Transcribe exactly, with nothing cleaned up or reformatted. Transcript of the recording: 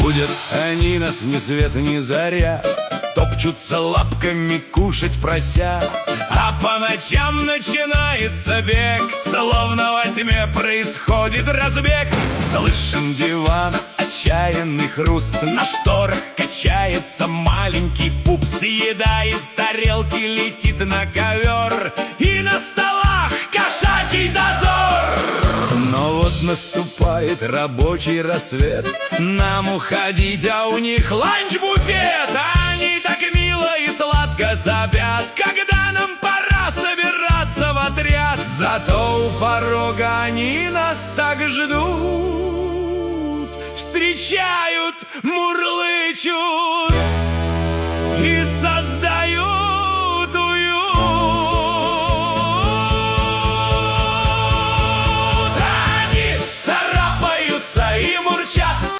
Будят они нас ни свет ни заря, топчутся лапками, кушать прося. А по ночам начинается бег, словно во тьме происходит разбег. Слышен диван, отчаянный хруст, на шторах качается маленький пупс. Еда из тарелки летит на ковер, и на столах кошачий дозор. Но вот наступает рабочий рассвет, нам уходить, а у них ланч-буфет. Они так мило и сладко сопят, когда нам пора собираться в отряд. Зато у порога они нас так ждут, встречают, мурлычут.